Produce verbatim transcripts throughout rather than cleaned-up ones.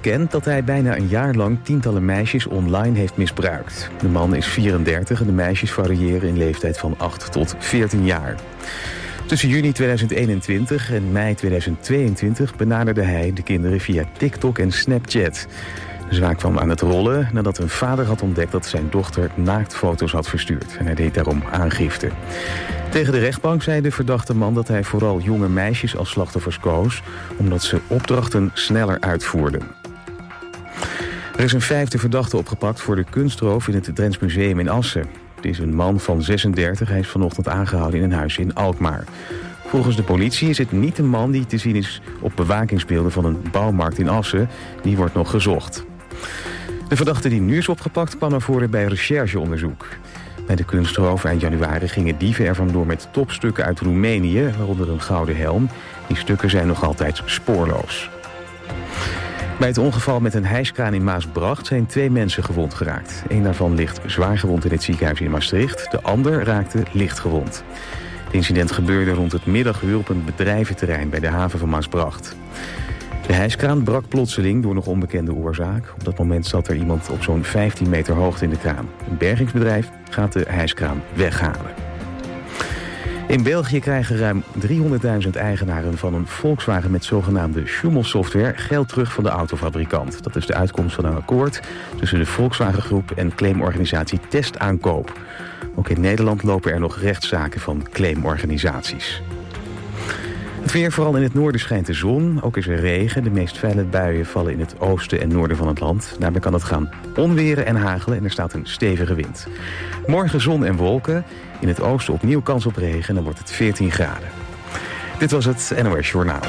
bekend dat hij bijna een jaar lang tientallen meisjes online heeft misbruikt. De man is vierendertig en de meisjes variëren in leeftijd van acht tot veertien jaar. Tussen juni tweeduizend eenentwintig en mei tweeduizend tweeëntwintig benaderde hij de kinderen via TikTok en Snapchat. De zaak kwam aan het rollen nadat een vader had ontdekt dat zijn dochter naaktfoto's had verstuurd. En hij deed daarom aangifte. Tegen de rechtbank zei de verdachte man dat hij vooral jonge meisjes als slachtoffers koos, omdat ze opdrachten sneller uitvoerden. Er is een vijfde verdachte opgepakt voor de kunstroof in het Drents Museum in Assen. Het is een man van zesendertig, hij is vanochtend aangehouden in een huis in Alkmaar. Volgens de politie is het niet de man die te zien is op bewakingsbeelden van een bouwmarkt in Assen. Die wordt nog gezocht. De verdachte die nu is opgepakt kwam naar voren bij rechercheonderzoek. Bij de kunstroof eind januari gingen dieven er vandoor met topstukken uit Roemenië, waaronder een gouden helm. Die stukken zijn nog altijd spoorloos. Bij het ongeval met een hijskraan in Maasbracht zijn twee mensen gewond geraakt. Eén daarvan ligt zwaar gewond in het ziekenhuis in Maastricht. De ander raakte licht gewond. Het incident gebeurde rond het middaguur op een bedrijventerrein bij de haven van Maasbracht. De hijskraan brak plotseling door nog onbekende oorzaak. Op dat moment zat er iemand op zo'n vijftien meter hoogte in de kraan. Een bergingsbedrijf gaat de hijskraan weghalen. In België krijgen ruim driehonderdduizend eigenaren van een Volkswagen met zogenaamde Schumel-software geld terug van de autofabrikant. Dat is de uitkomst van een akkoord tussen de Volkswagen Groep en claimorganisatie Testaankoop. Ook in Nederland lopen er nog rechtszaken van claimorganisaties. Het weer, vooral in het noorden schijnt de zon. Ook is er regen. De meest felle buien vallen in het oosten en noorden van het land. Daarbij kan het gaan onweren en hagelen en er staat een stevige wind. Morgen zon en wolken. In het oosten opnieuw kans op regen en dan wordt het veertien graden. Dit was het N O S Journaal.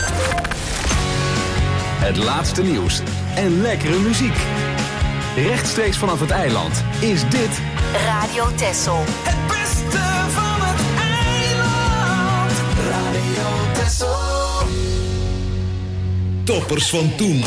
Het laatste nieuws en lekkere muziek. Rechtstreeks vanaf het eiland is dit Radio Texel. Het beste van het eiland. Radio Texel. Toppers van toen.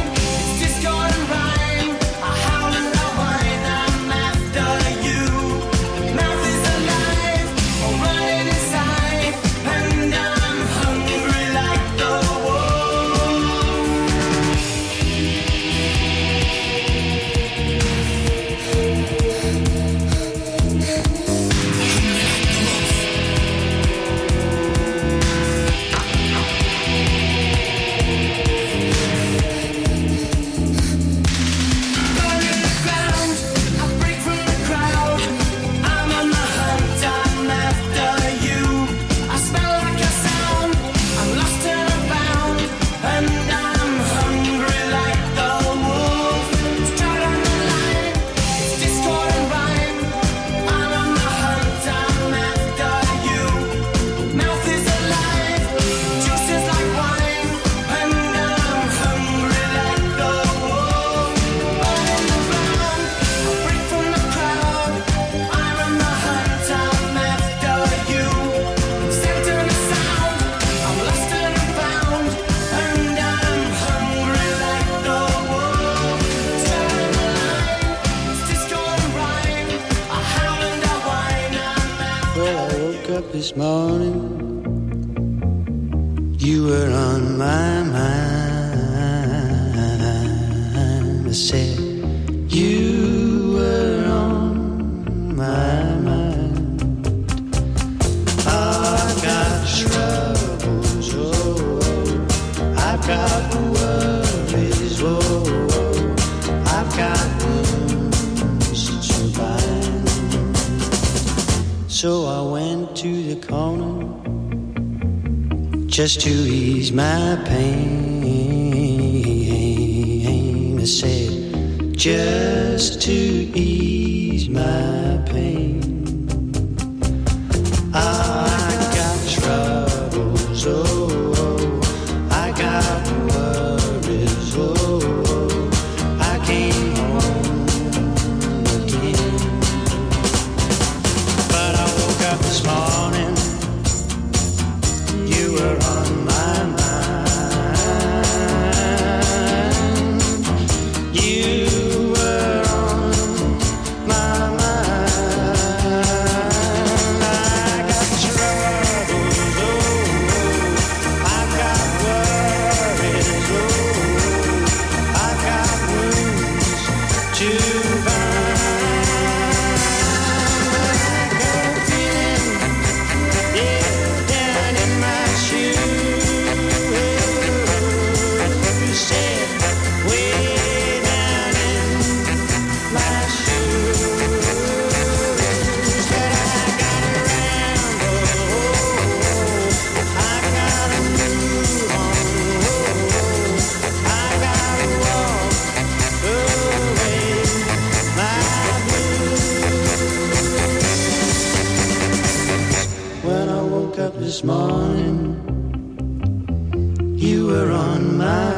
You this morning, you were on my mind. I said, you were on my mind. I've got troubles, oh, I've got worries, oh, I've got wounds to bind. So I went to the corner just to ease my pain. I said, just to ease my pain. I got troubles, oh, I got worries, oh, I came home again. But I woke up this morning, you were on my mind. You were on my mind. I got troubles, oh, I got worries, oh, I got wounds to bind. I got a feeling, yeah, down in my shoes. You said, way down in my shoes. But I got around, oh, I gotta move on, oh, I gotta walk away my blues. When I woke up this morning, you were on my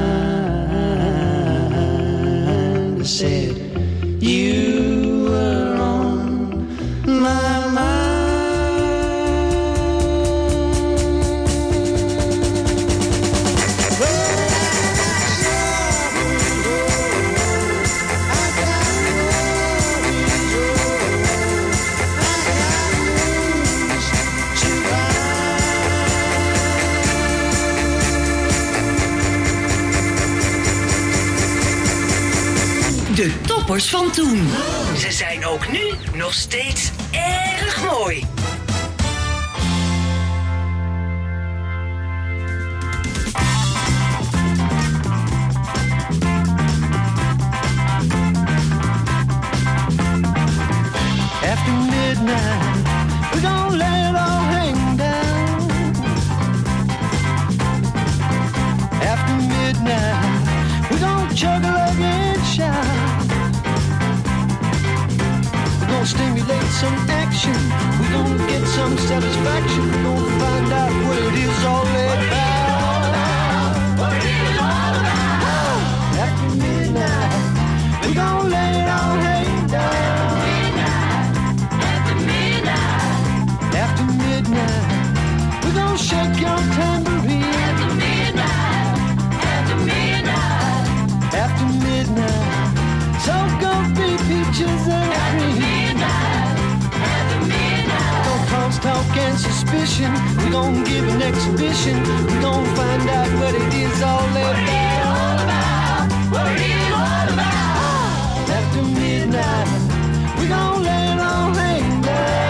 mind. I said, you were on my mind. Well, I got worries, oh, I got wounds to De toppers van toen. Ze zijn ook nu nog steeds erg mooi. After midnight, we gon' let it all hang down. After midnight, we gon' chug a lug and shout. We gon' stimulate some action. We gon' get some satisfaction. We gon' find out what it is all about. What it is all about. After midnight, we gon' let it all hang down. After midnight, we're gonna shake your tambourine. After midnight, after midnight, after midnight, so gonna be peaches and cream. After midnight, after midnight, don't cause talk and suspicion. We're gonna give an exhibition. We're gonna find out what it is all about. What it is all about. After midnight, we're gonna let it all hang down.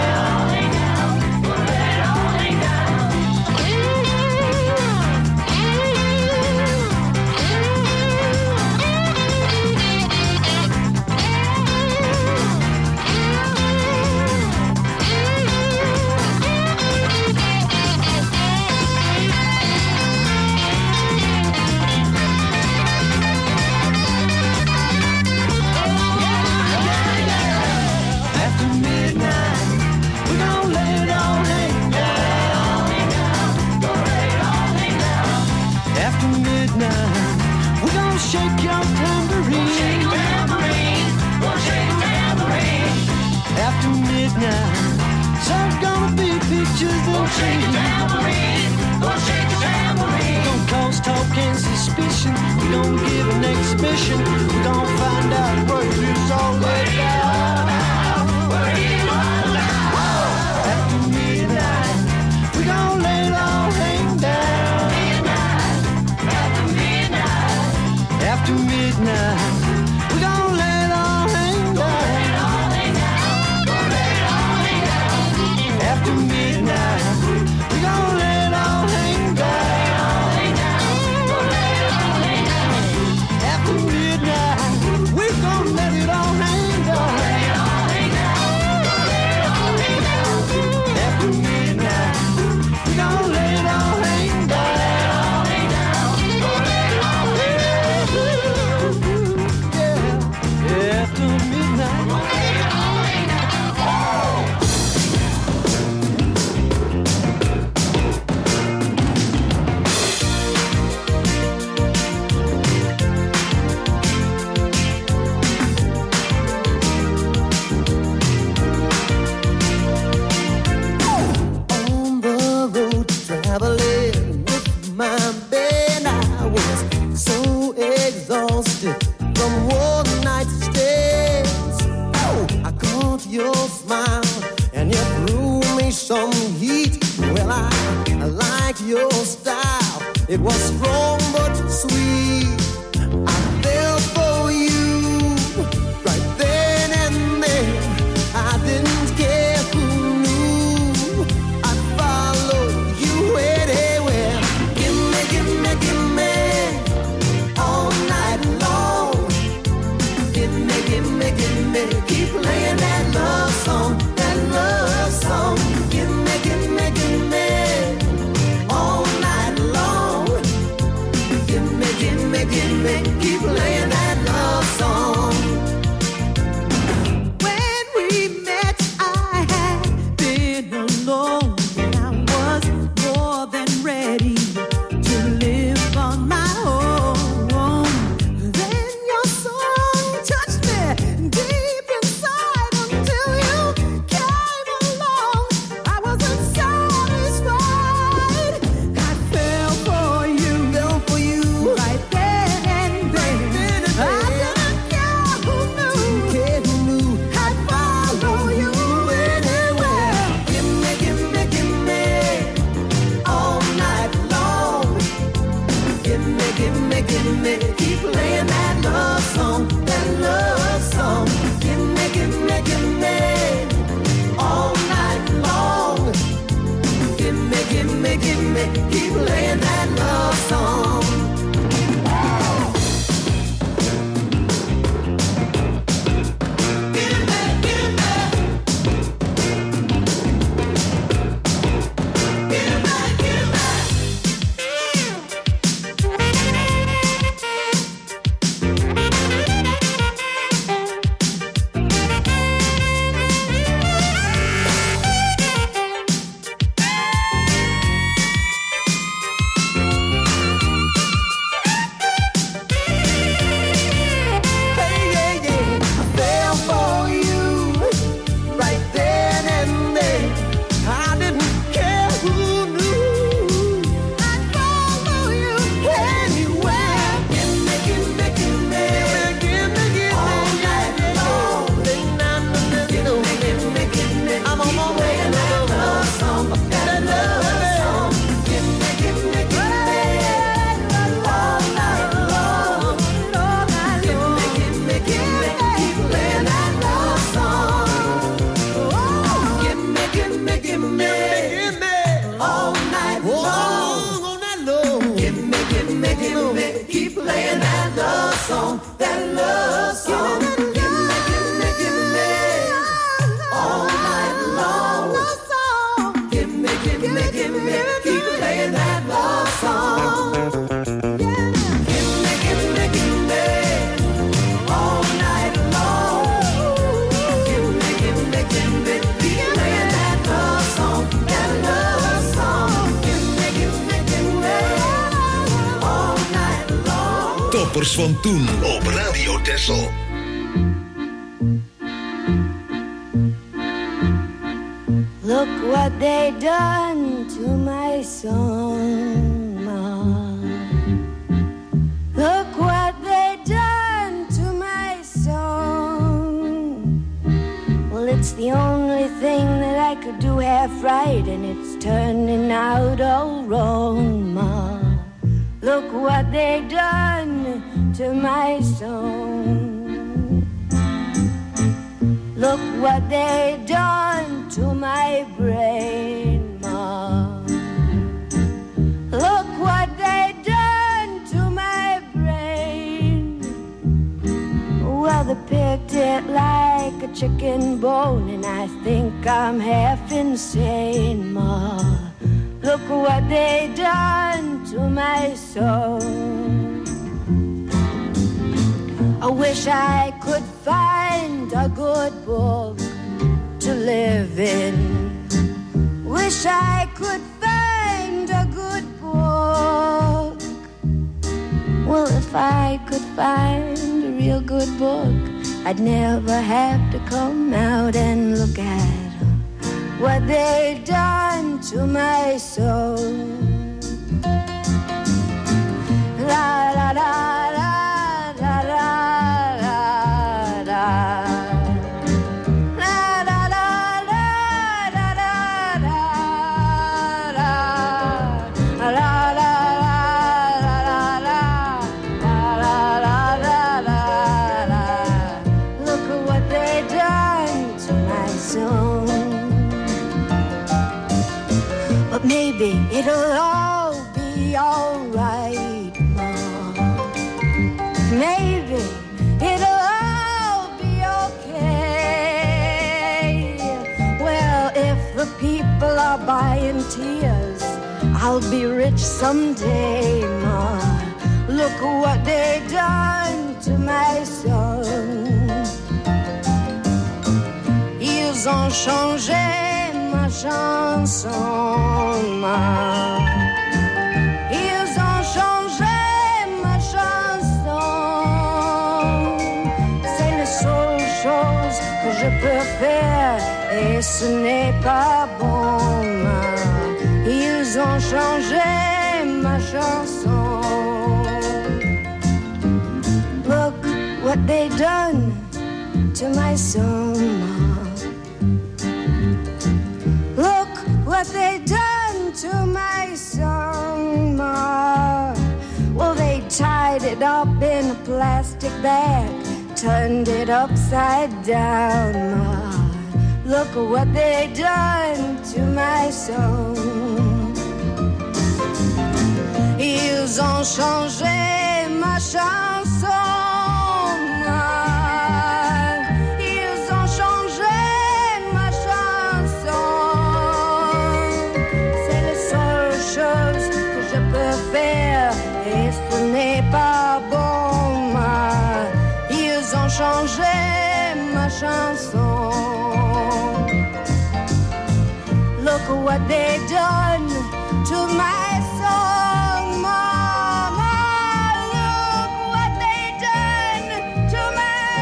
Shake your tambourine. Shake your tambourine. We'll shake your tambourine. After midnight, so gonna be pictures and shake your tambourine. We'll shake your tambourine. Don't cause talk and suspicion. We don't give an exhibition. We don't find out what it is all about. What it is all about. After midnight. smile and you threw me some heat. Well, I, I like your style. It was strong but sweet. I fell for you right then and there. I didn't care who knew. I'd follow you anywhere. Give me, give me, give me all night long. Give me, give me, give me. Keep playing that love song, that love song. Give me, give me, give me all night long. Give me, give me, give me. Keep playing that love song. When we met, I had been alone, and I was more than ready to live on my own. Then your song touched me deep inside until you came along. I wasn't satisfied. I fell for you, Fell for you right then and there. then and I there. didn't care who knew. Care who knew. I'd follow you anywhere. Give me, give me, give me all night long. Give me, give me, give me. Keep playing that love song, that love song. Give me, give me, give me all night long. Give me, give me, give me. Keep playing that love song. Give me, give me. Give me, give me. Hey, yeah, yeah. I fell for you right then and there. I didn't care who knew. I'd follow you anywhere. Give me, give me, give me, give me, give me all night long. Give me, give me, give me. I'm on my way to that love song, that love song. Give me, give me, give me all night long. Give me, give me, give me. Keep playing that love song. Give me, give me, give me all night long. Give me, give me, give me. Keep playing that love song, that love song. Give me, give me, give me all night long. Give me, give me, give me. Keep playing that love song. Give me, give me, give me all night long. Give me, give me, give me. Keep playing that love song, that love song. Give me, give me, give me all night long. Toppers van toen op Radio Texel. Look what they done to my song, Ma. Look what they done to my song. Well, it's the only thing that I could do half right, and it's turning out all wrong, Ma. Look what they done to my song. Look what they done to my brain, Ma. Look what they done to my brain. Well, they picked it like a chicken bone, and I think I'm half insane, Ma. Look what they done to my soul. I wish I could find a good book to live in. Wish I could find a good book. Well, if I could find a real good book, I'd never have to come out and look at what they done to my soul. La la la la. La la la But maybe it'll all be alright, Mom. Maybe it'll all be okay. Well, if the people are buying tears, I'll be rich someday, Ma. Look what they done to my son. Ils ont changé ma chanson, Ma. Ils ont changé ma chanson. C'est la seule chose que je peux faire et ce n'est pas bon, Ma. Ils ont changé ma chanson. Look what they done to my son, Ma. Look what they done to my son, Ma. Well, they tied it up in a plastic bag, turned it upside down, Ma. Look what they done to my son. Ils ont changé ma chanson, Ma. Ils ont changé ma chanson. C'est la seule chose que je peux faire et ce n'est pas bon, Ma. Ils ont changé ma chanson. Look what they done to my song, Mama. Look what they done to my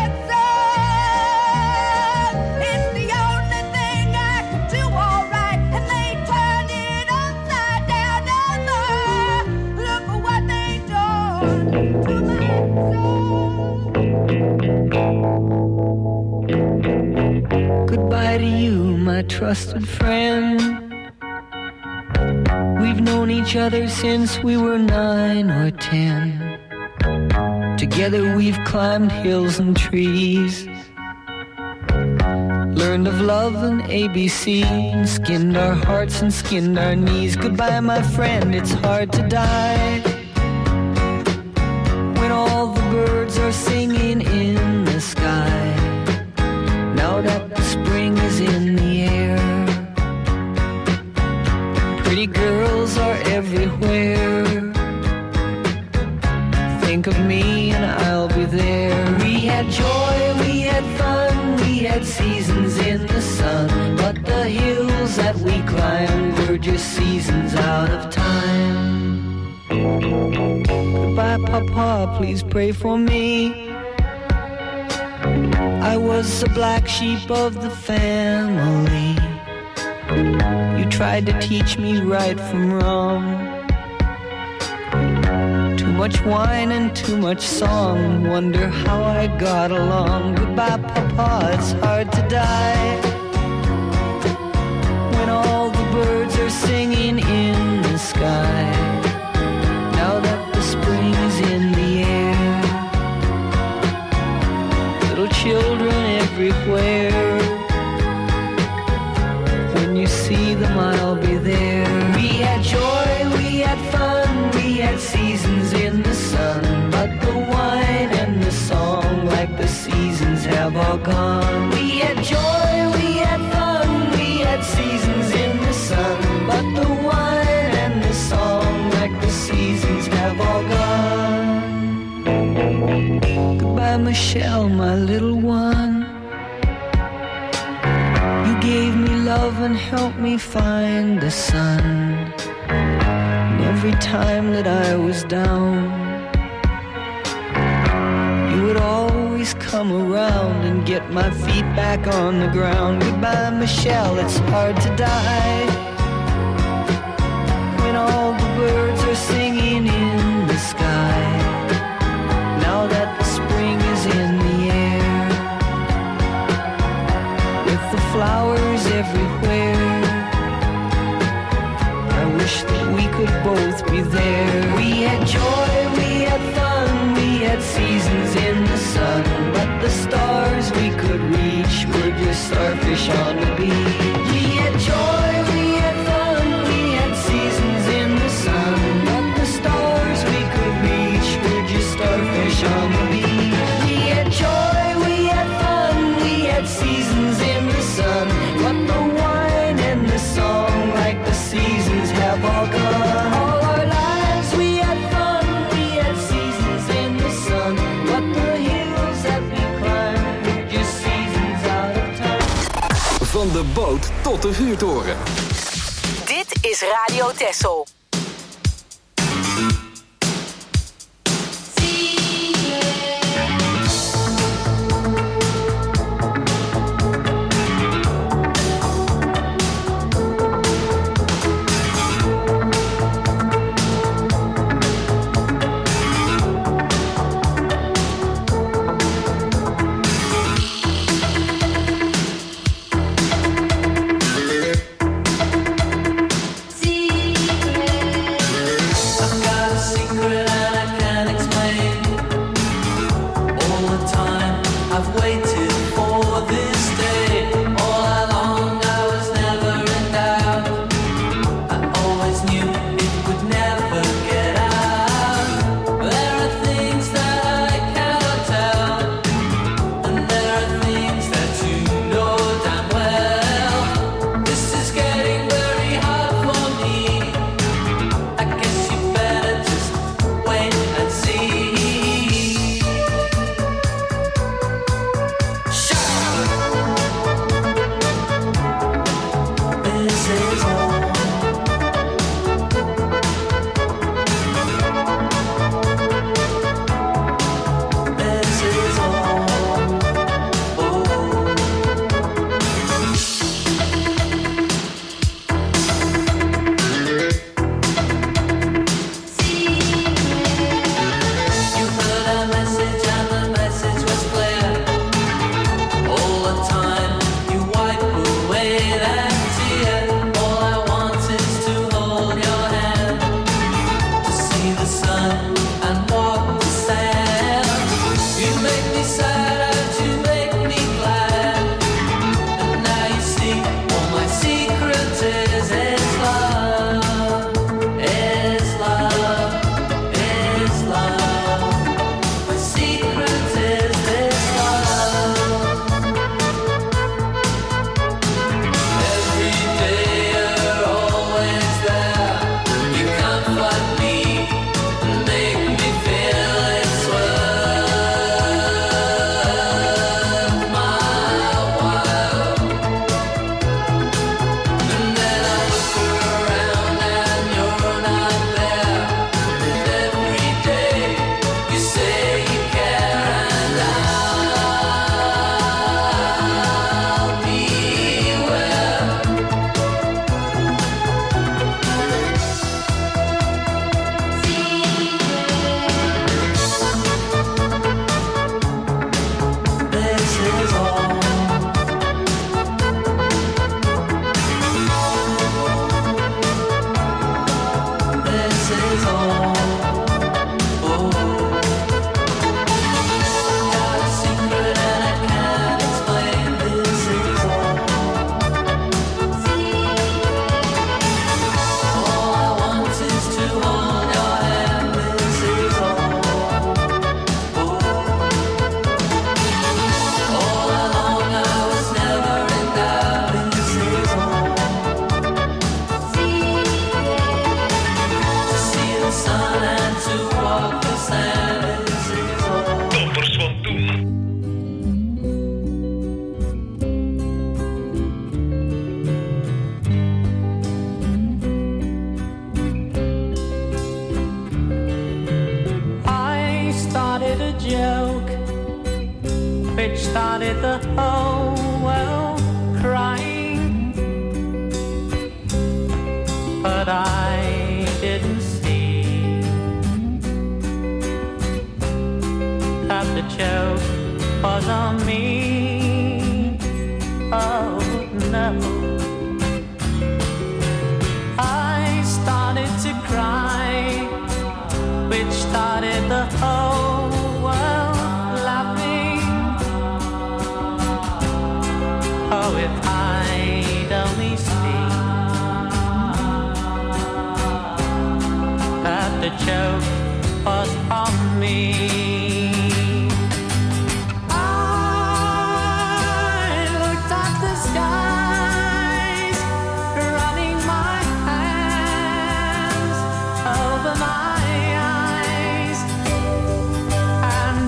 song. It's the only thing I could do all right, and they turned it upside down. Look what they done to my song. Goodbye to you, my trusted friend. We've known each other since we were nine or ten. Together we've climbed hills and trees, learned of love and A B C, and skinned our hearts and skinned our knees. Goodbye, my friend, it's hard to die when all the birds are singing in the sky. Now that the spring is in the air, pretty girls are everywhere. Think of me and I'll be there. We had joy, we had fun, we had seasons in the sun, but the hills that we climbed were just seasons out of time. Goodbye, Papa, please pray for me. I was the black sheep of the family. You tried to teach me right from wrong. Too much wine and too much song, wonder how I got along. Goodbye, Papa, it's hard to die when all the birds are singing in the sky. Now that the spring is in the air, little children everywhere. When you see them, I'll be there. We had joy, we had fun, we had seasons in the sun, but the wine and the song, like the seasons, have all gone. We had joy, we had fun, we had seasons in the sun, but the wine and the song, like the seasons, have all gone. Goodbye, Michelle, my little one. You gave me love and helped me find the sun. And every time that I was down, you would always come around and get my feet back on the ground. Goodbye, Michelle, it's hard to die when all the birds are singing in the sky. Now that the spring is in the air, with the flowers everywhere, I wish that we could both be there. We had joy, we had fun, we had seasons in the sun, but the stars we could reach were just starfish on the beach. We had joy, we had fun, we had Van de boot tot de vuurtoren. Dit is Radio Texel.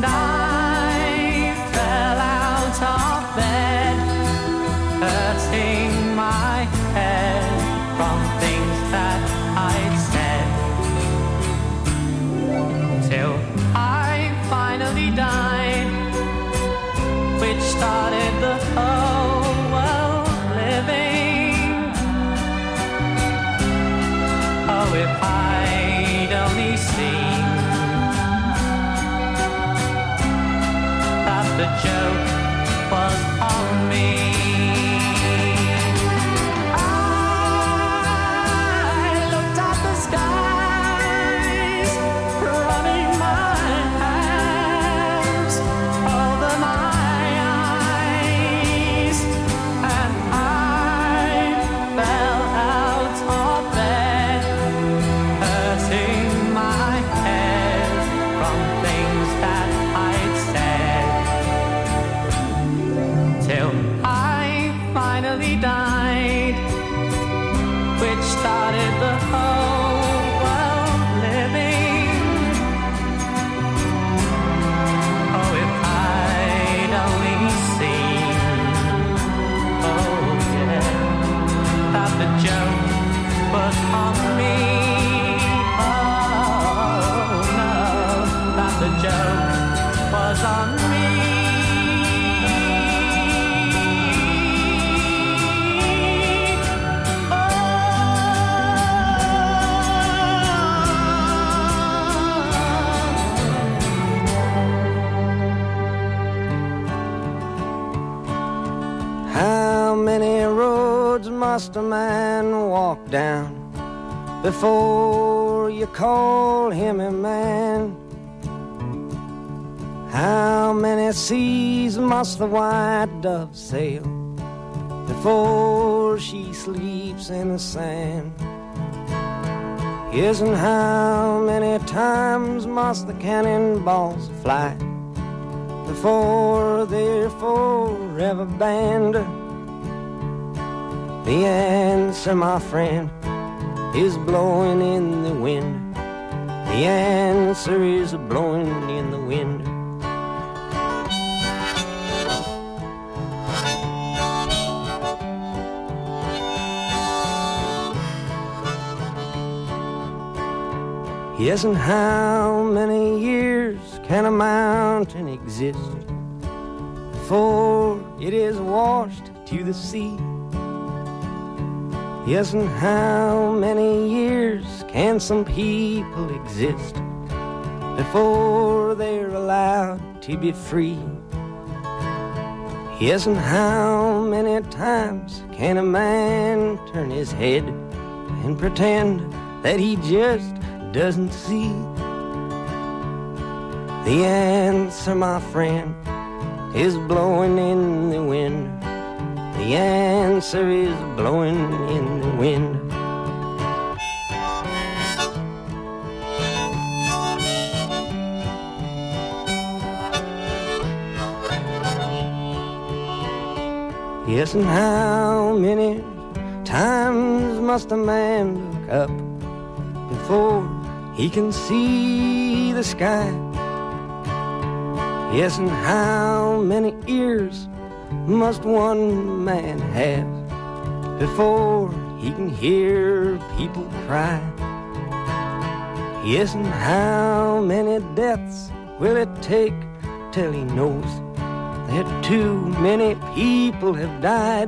Say my head from things that I'd said, till I finally died, which started the whole world living. Oh, if I'd only seen that the joke was on me. I looked at the skies, running my hands over my eyes, and I fell out of bed, hurting my head from things that I'd said, till I finally died, which started the whole world living. Oh, if I'd only seen, oh yeah, that the joke was on me. Oh no, that the joke was on me. How many roads must a man walk down before you call him a man? How many seas must the white dove sail before she sleeps in the sand? Yes, and how many times must the cannonballs fly before they're forever banned? The answer, my friend, is blowing in the wind. The answer is blowing in the wind. Yes, and how many years can a mountain exist before it is washed to the sea? Yes, and how many years can some people exist before they're allowed to be free? Yes, and how many times can a man turn his head and pretend that he just doesn't see? The answer, my friend, is blowing in the wind. The answer is blowing in the wind. Yes, and how many times must a man look up before he can see the sky? Yes, and how many ears must one man have before he can hear people cry? Yes, and how many deaths will it take till he knows that too many people have died?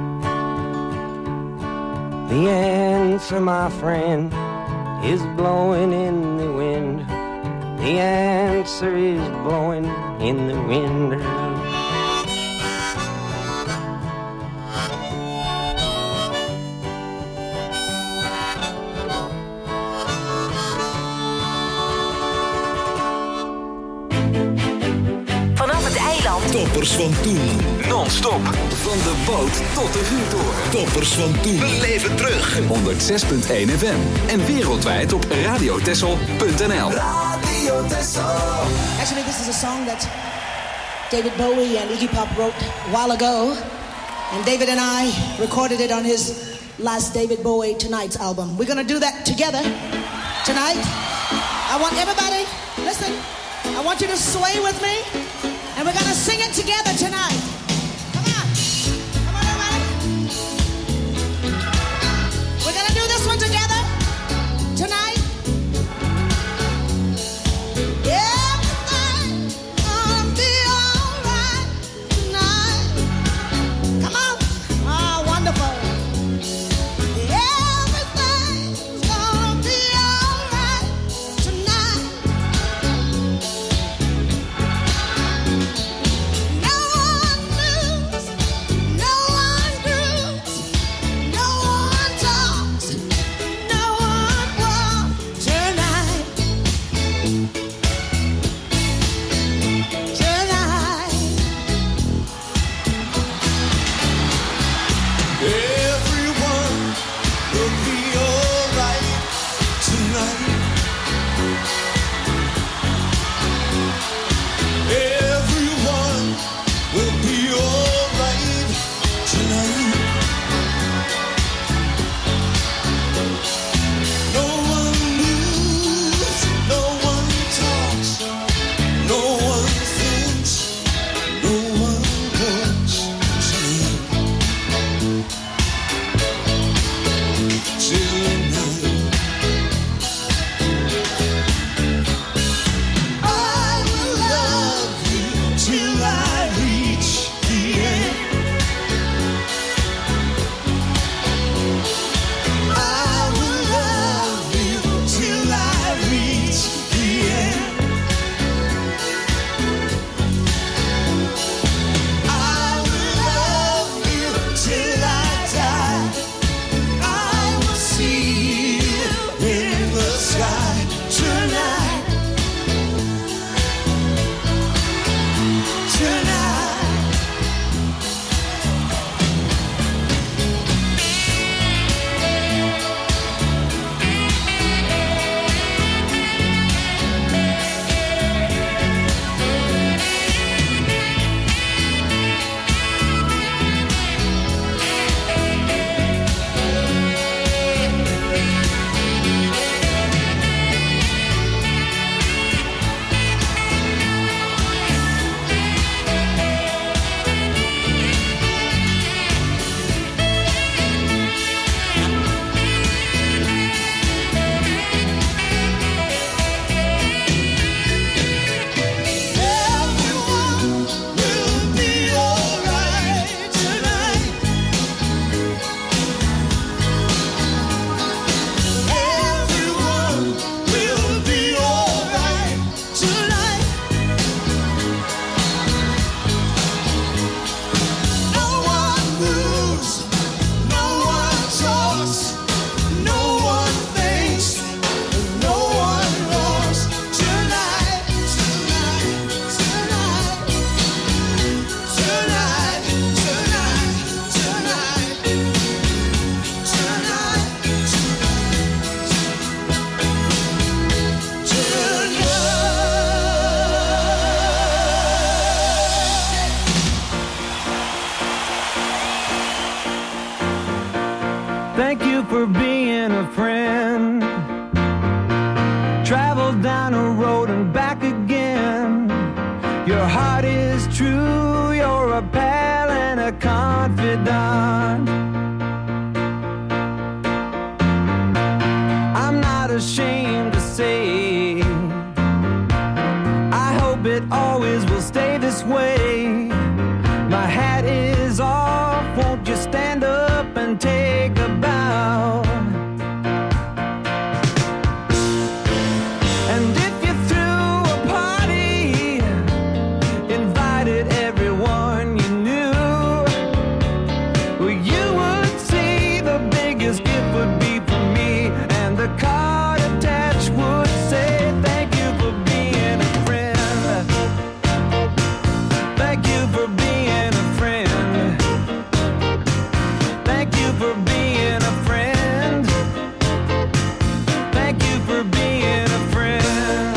The answer, my friend, is blowing in the wind. The answer is blowing in the wind. Vanaf het eiland. Toppers van toen. Non-stop. Van de boot tot de vuurtoren. Toppers van toen. We leven terug. honderd zes punt één F M. En wereldwijd op radiotessel punt n l. Radio Tessel. Actually, this is a song that David Bowie and Iggy Pop wrote a while ago. And David and I recorded it on his last David Bowie Tonight's album. We're going to do that together tonight. I want everybody, listen, I want you to sway with me. And we're going to sing it together tonight. Come on. Come on, everybody. Everyone will be alright tonight. Everyone will be alright tonight. No one moves, no one talks, no one thinks, no one walks tonight. Tonight. I will love you till I reach the end. I will love you till I reach the end. I will love you till I die. I will see you in the sky tonight. Tonight. Everyone will be alright tonight. Everyone will be alright tonight. No one moves, no one talks, no one thinks, no one walks tonight. Tonight, tonight, tonight, tonight, tonight, Thank you for being a friend. Travel down a road and back again. Your heart is true, you're a pal and a confidant. I'm not ashamed to say, I hope it always will stay this way. My hat is off, won't you stand up and take a bow? And if you threw a party, invited everyone you knew, well, you would see the biggest gift would be for me, and the card attached would say, thank you for being a friend. Thank you for being a friend. Thank you for being a friend. Thank you for being a friend.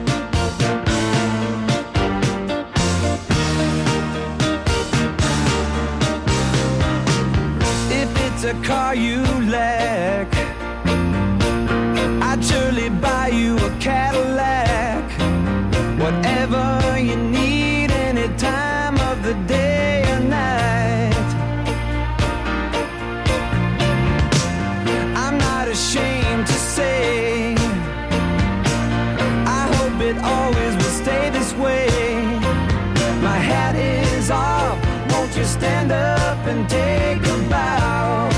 If it's a car you lack, I'd surely buy you a Cadillac. Whatever you need, any time of the day or night. I'm not ashamed to say, I hope it always will stay this way. My hat is off, won't you stand up and take a bow?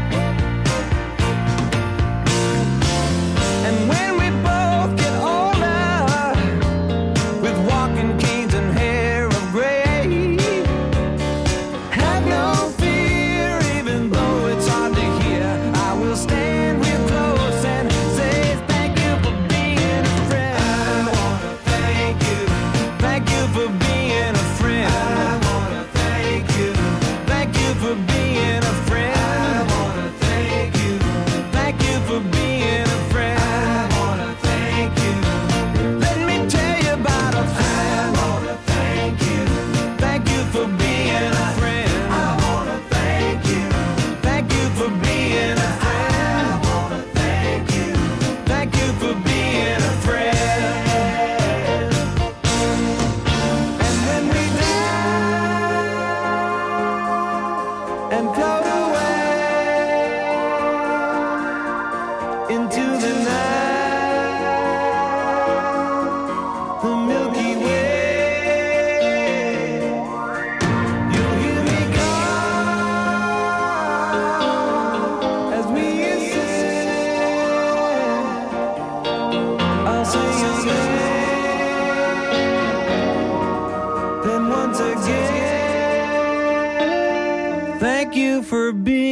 And when we both get older, with walking canes and hair of gray, have no fear, even though it's hard to hear. I will stand real close and say thank you for being a friend. I wanna thank you. Thank you for being a friend. I wanna thank you. Thank you for being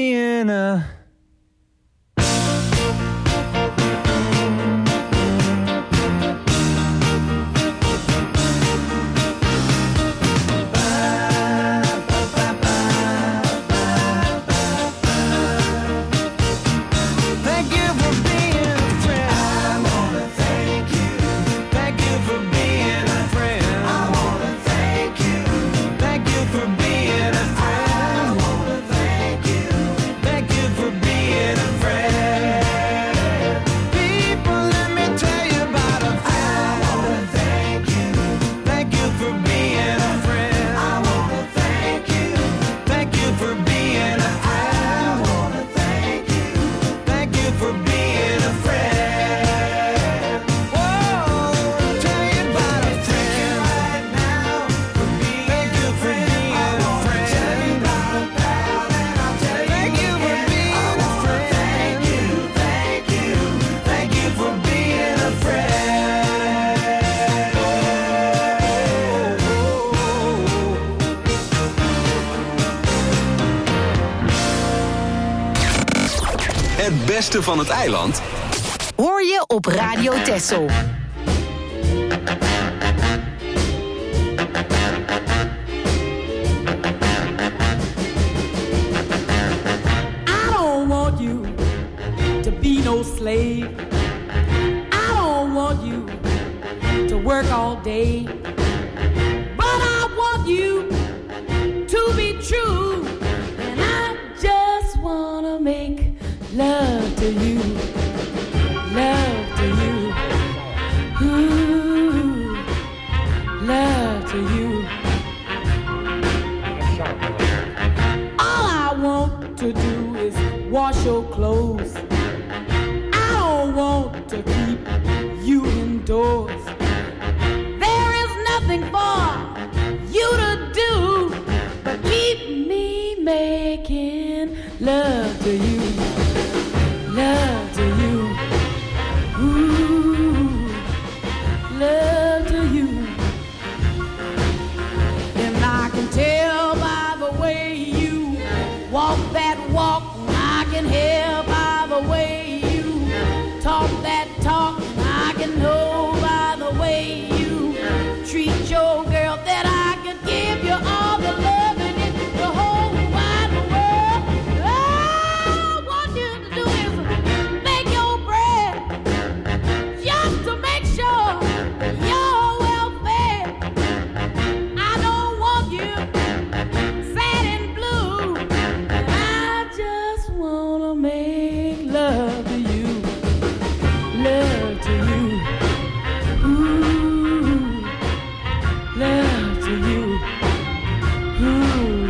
being a Het beste van het eiland hoor je op Radio Texel. I don't want you to be no slave. I don't want you to work all day. But I want you to be true. And I just wanna make love to you, love to you, ooh, love to you. All I want to do is wash your clothes. I don't want to keep you indoors. There is nothing for you to do but keep me making love to you. Love to you, ooh, love to you. And I can tell by the way you walk that walk, I can hear by the way you talk that talk, I can know by the way you treat your girl that I could give you all the love in it, the whole wide world. All I want you to do is make your bread, just to make sure you're well fed. I don't want you sad and blue, and I just wanna make love to you, love to you, ooh, love to you, ooh.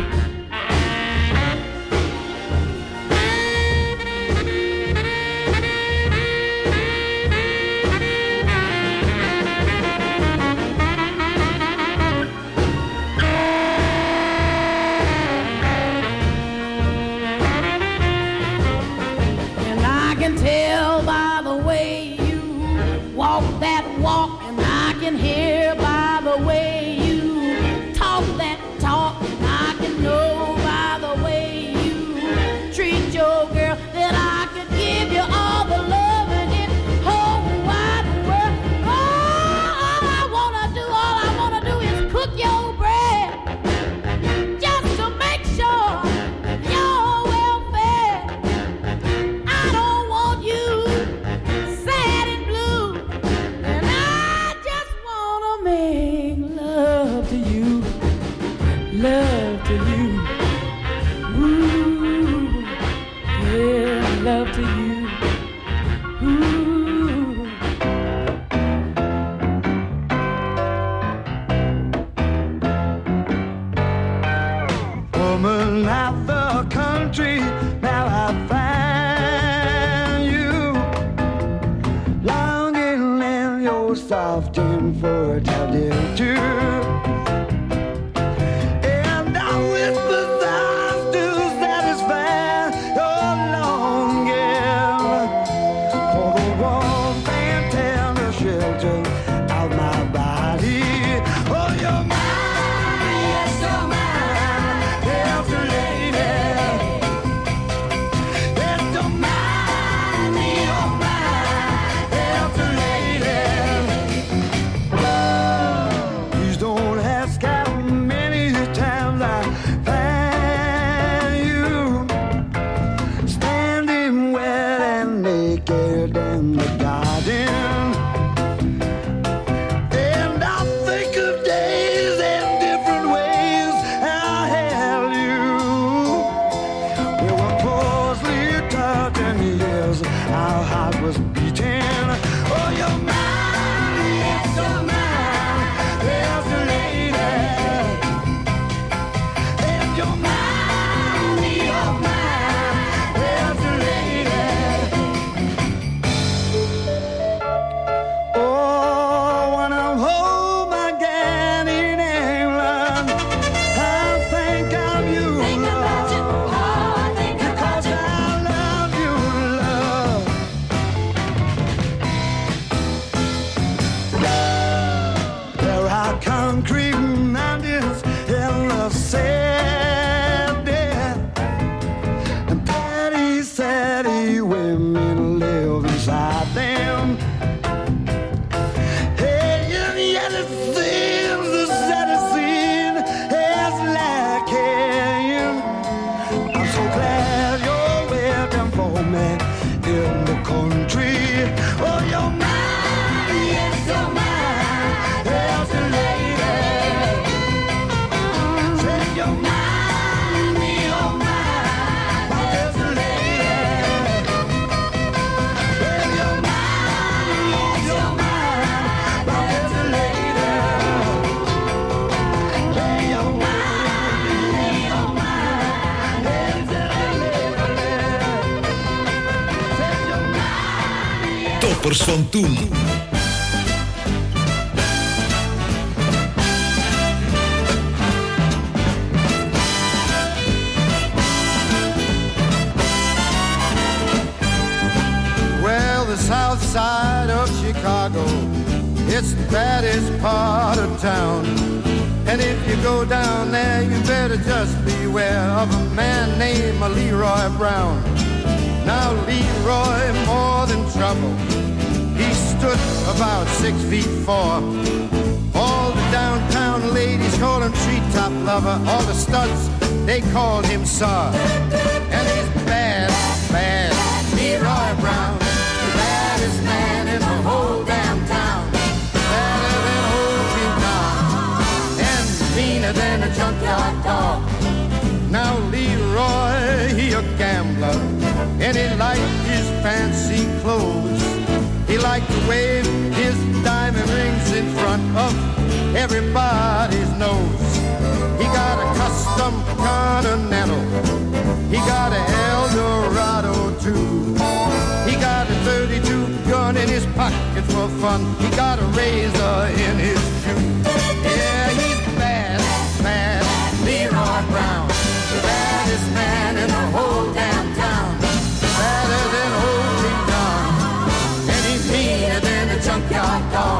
And I can tell by the way you walk that walk, and I can hear by the way you talk that talk, and I can know by the way you treat your girl that I could give you all the love in it whole wide world. All I wanna do, all I wanna do is cook your bread, just to make sure you're well fed. I don't want you sad and blue, and I just wanna make love to you, love to you, ooh, yeah, love to you, ooh. Woman of the country, now I find you longing in your soft and fertile too. And I whisper thoughts to satisfy your longing for the warmth and tender shelter of my body. Oh, you're mine, yes, you're mine, yes, lady. was beating. Oh, you're mine, yes, you're mine, yes, the lady. And you're mine, you're mine, yes, the lady. Oh, when I'm home again in England, I think of you, Lord, because I love you, love. There are concrete mountains in the city, and petty, steady women live inside them. Hey, and yet it seems the saddest scene is lacking. I'm so glad you're waiting for me in the country. Oh, you're mine, yes, you're mine, yes, the lady. Say you're mine, you're mine, yes, the lady. Say you're mine, yes, you're mine, yes, the lady. Say you're mine, you're mine, yes, the lady. Toppers van toen. Well, the south side of Chicago, it's the baddest part of town. And if you go down there, you better just beware of a man named Leroy Brown. Now Leroy, more than trouble, he stood about six feet four. All the downtown ladies call him treetop lover. All the studs, they called him Sir. And he's bad, bad, Leroy Brown, the baddest man in the whole damn town. Badder than old King Kong, and meaner than a junkyard dog. Now Leroy, he a gambler, and he liked his fancy clothes. He liked to wave his diamond rings in front of everybody's nose. He got a custom Continental, he got a Eldorado too. He got a thirty-two gun in his pocket for fun. He got a razor in his shoe. Yeah, he's bad, bad, Leroy Brown, the baddest man in the whole damn town. Badder than old King Kong, and he's meaner than a junkyard dog.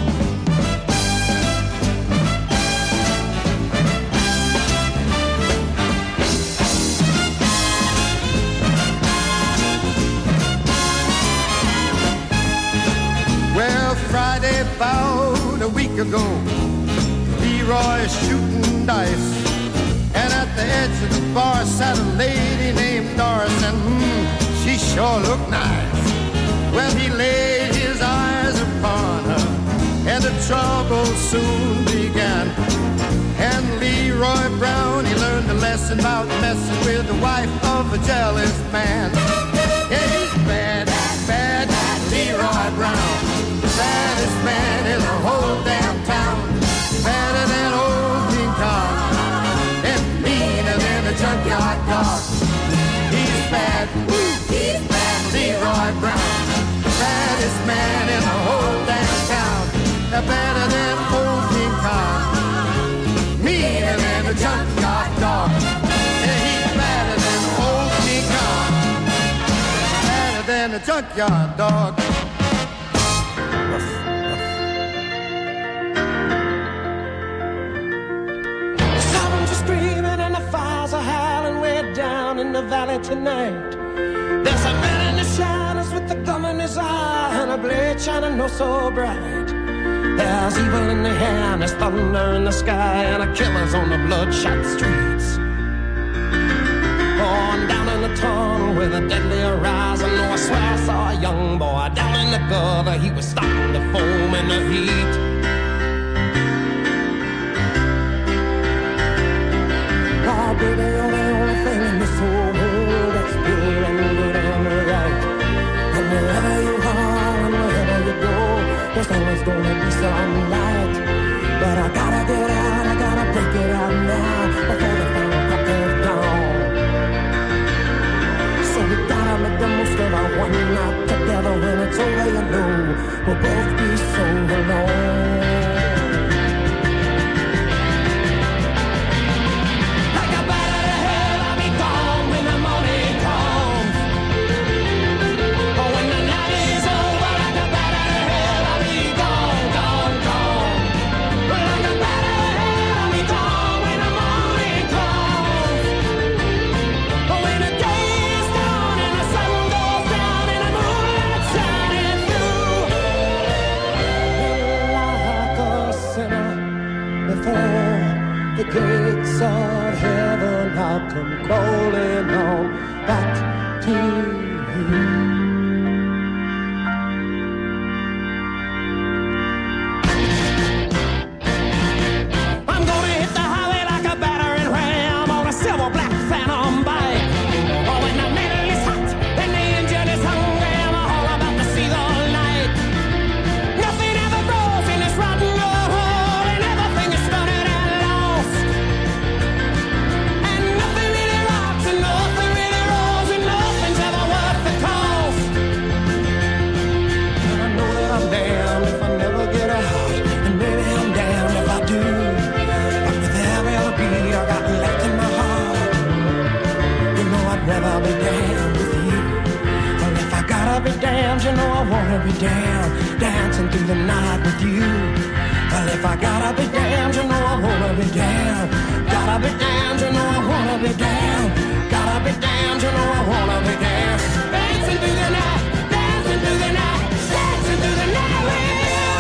Well, Friday about a week ago, Leroy shooting dice, and at the edge of the bar sat a lady named Doris, and hmm, she sure looked nice. Well, he laid his eyes upon her, and the trouble soon began. And Leroy Brown, he learned a lesson about messing with the wife of a jealous man. Yeah, he's bad, bad, Leroy Brown, the baddest man in the whole damn town. Badder than old King Kong, and meaner than a junkyard dog. He's bad, woo, he's bad, Leroy Brown, the baddest man in the whole damn town. Better than old King Kong, meaner than a junkyard dog. Yeah, he's badder than old King Kong, badder than a junkyard dog. Down in the valley tonight, there's a man in the shadows with a gum in his eye and a blade shining oh so bright. There's evil in the air and there's thunder in the sky and a killer's on the bloodshot streets. Oh, and down in the tunnel with a deadly horizon, oh, I swear I saw a young boy down in the gutter. He was starting to foam in the heat. Oh, baby, you're the only thing in this whole world that's pure and good and right. And wherever you most of our one night together. When it's over, you know we'll both be so alone. The gates of heaven, I'll come crawling on back to you. I'm gonna hit the highway like a battering ram on a silver black phantom bike. Oh, when the metal is hot and the engine is hungry, I'm all about to see the light. Nothing ever grows in this rotten old hole, and everything is stunning. I'll be damned with you. Well, if I gotta be damned, you know I wanna be damned, dancing through the night with you. Well, if I gotta be damned, you know I wanna be damned. Gotta be damned, you know I wanna be damned. Gotta be damned, you know I wanna be damned. Dancing through the night, dancing through the night, dancing through the night with you.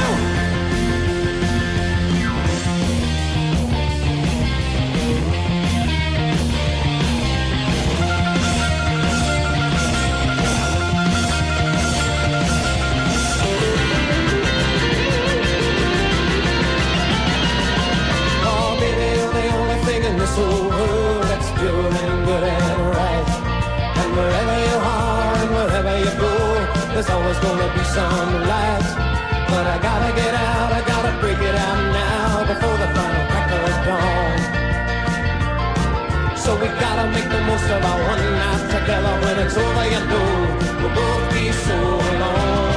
In this whole world that's pure and good and right. And wherever you are and wherever you go, there's always gonna be some light. But I gotta get out, I gotta break it out now before the final crackers dawn. So we gotta make the most of our one night together. When it's over, you know we'll both be so alone.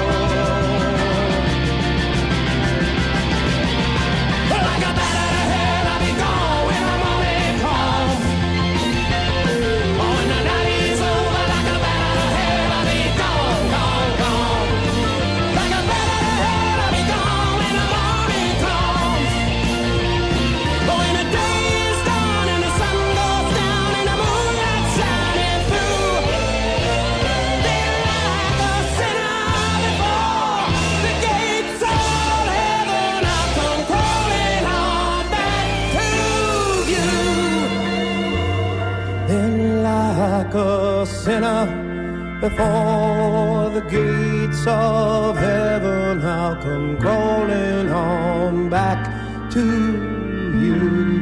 Like a bat out of hell, I'll be gone when I'm on it home. Oh, when the night is over, like a bat out of hell, I'll be gone, gone, gone. Like a bat out of hell, I'll be gone when the morning comes. Oh, when the day is done and the sun goes down and the moonlight shining through, then like a sinner before the gates of heaven, I'll come crawling on back to you. Then like a sinner before the gates of heaven, I'll come crawling on back to you.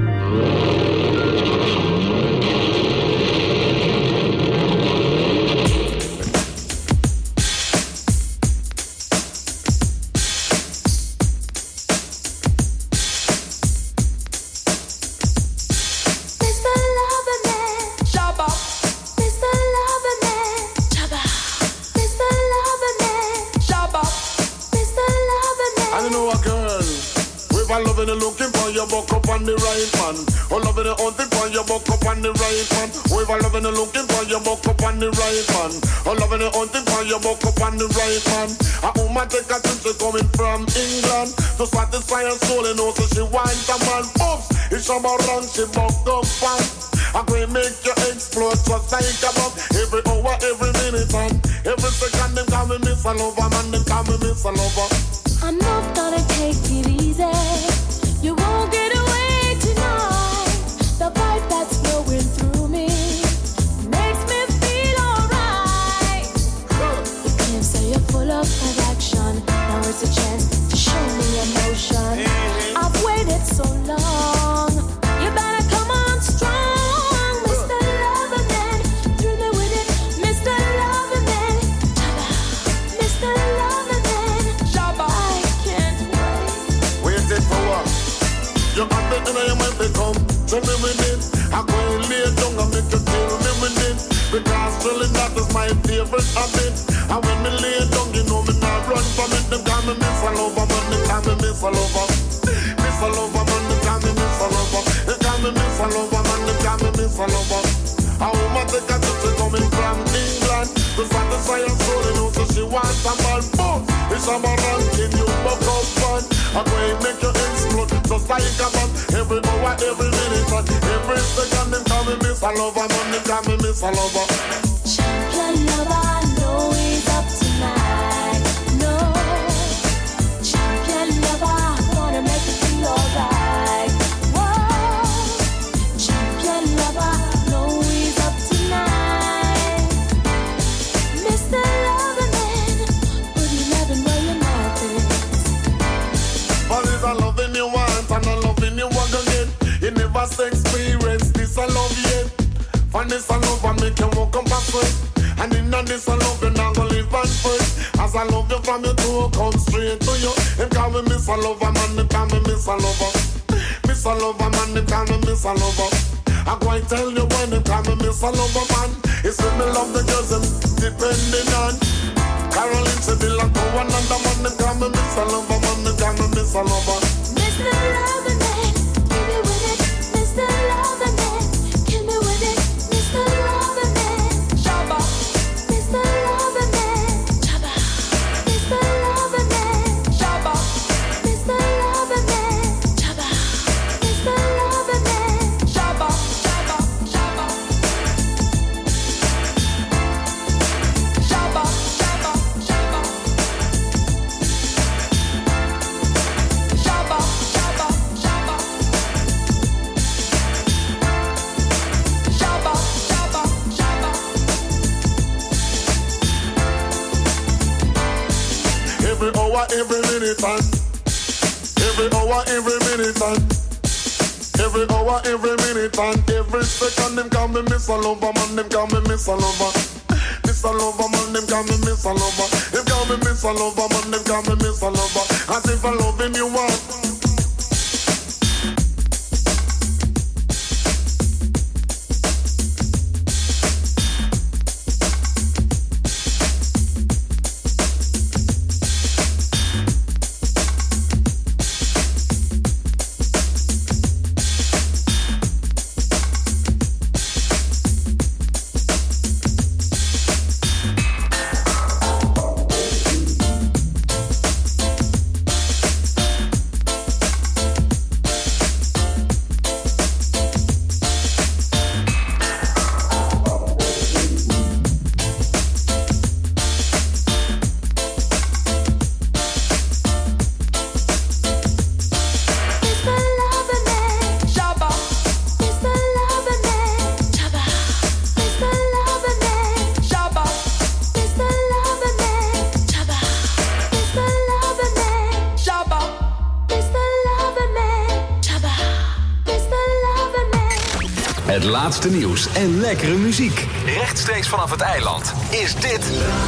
Loving and looking for your buck up on the right man. Oh, loving and hunting for your buck up on the right man. Oh, if I loving and looking for your buck up on the right man. Oh, loving and hunting for your buck up on the right man. A woman take a trip, she coming from England to satisfy her soul and also she wants a man. Oops, it's about run, she bucked up fast. I can make you explode just like a bomb. Every hour, every minute, and every second, them call me Miss a Lover, man, them call me Miss a Lover. I'm not gonna take it easy. You won't get away tonight. The vibe that's flowing through me makes me feel alright. You claim say you're full of action. Now it's a chance to show me emotion. I've waited so long. You better come on strong, Mister Loverman. Do me with it, Mister Loverman. Mister Loverman. I can't wait. Wait it for what? You have it in your mind to come to me with it. I go lay down and make you feel me with it. Because really that is my favorite favorite habit. And when me lay down, you know me not run from it. Them call me miss a lover, man, they call me miss a lover. Miss a lover, man, they call me miss a lover. They call me miss a lover, man, they call me miss a lover. A woman take a trip, she coming from England to satisfy her soul, you know, so she wants a man. Boom! It's a man ranking, you buck up fun. I'm going to make you explode, just like a bomb. Every hour, every minute, and every second, them call me miss a lover, man, they call me miss a lover. Champion lover, I know he's up tonight. No, champion lover, I wanna make you feel alright. Whoa, champion lover, know he's up tonight. Mister Lover Man, put eleven where your mouth is. But it's a loving you want and a loving you want again. You never say experience this a love yet. For this a love and make you walk up and free. And in this I love you, not gonna live and free. As I love you from your toe, come straight to you. Them call me Miss a Lover, man, they call me Miss a Lover. Miss a Lover, man, they call me Miss a Lover. I quite tell you when they call me Miss a Lover, man. It's when me love the girls, them depending on Caroline, she be like one another man, they call me Miss a Lover, man, they call me Miss a Lover. Mister Lover Man, give me with it. Mister Lover Man, kill me with it. Mister Lover Man, Shabba. Mister Lover Man, Shabba. Mister Lover Man, Shabba. Mister Lover Man, Shabba. Mister Lover Man, Shabba. Shabba, Shabba. Shabba, Shabba, Shabba. Shabba, Shabba, Shabba. Shabba, Shabba, Shabba. Every hour, every minute, and every hour, every minute, and every hour, every minute, and every second, them call me Miss a Lover, man, them call me Miss a Lover. Miss a Lover, man, them call me Miss a Lover. Them call me Miss a Lover, man, them call me Miss a Lover. As if I loving you want. Mister Lover Man, Shabba. Mister Lover Man, Shabba. Mister Lover Man, Shabba. Mister Lover Man, Shabba. Mister Lover Man, Shabba. Mister Lover Man, Shabba. Mister Lover Man. Het laatste nieuws en lekkere muziek. Rechtstreeks vanaf het eiland is dit...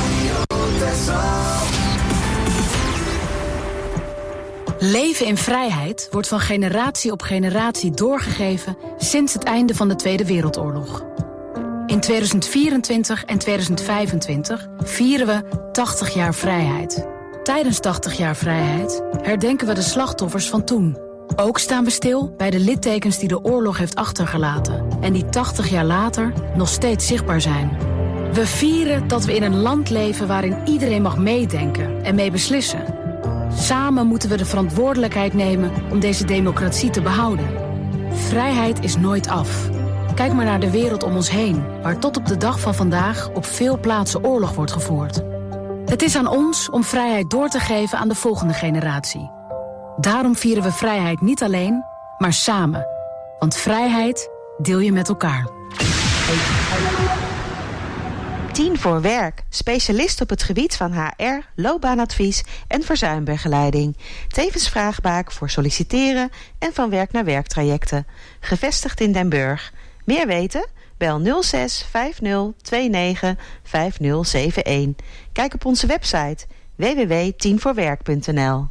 Leven in vrijheid wordt van generatie op generatie doorgegeven sinds het einde van de Tweede Wereldoorlog. In tweeduizend vierentwintig en tweeduizend vijfentwintig vieren we tachtig jaar vrijheid. Tijdens tachtig jaar vrijheid herdenken we de slachtoffers van toen. Ook staan we stil bij de littekens die de oorlog heeft achtergelaten en die tachtig jaar later nog steeds zichtbaar zijn. We vieren dat we in een land leven waarin iedereen mag meedenken en mee beslissen. Samen moeten we de verantwoordelijkheid nemen om deze democratie te behouden. Vrijheid is nooit af. Kijk maar naar de wereld om ons heen, waar tot op de dag van vandaag op veel plaatsen oorlog wordt gevoerd. Het is aan ons om vrijheid door te geven aan de volgende generatie. Daarom vieren we vrijheid niet alleen, maar samen. Want vrijheid deel je met elkaar. Tien voor Werk, specialist op het gebied van H R, loopbaanadvies en verzuimbegeleiding. Tevens vraagbaak voor solliciteren en van werk naar werktrajecten. Gevestigd in Den Burg. Meer weten? Bel nul zes vijf nul twee negen vijf nul zeven een. Kijk op onze website w w w punt tien voor werk punt n l.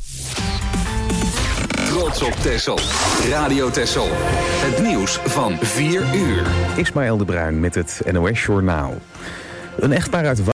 Trots op Texel. Radio Texel. Het nieuws van vier uur. Ismaël de Bruin met het N O S Journaal. Een echtpaar uit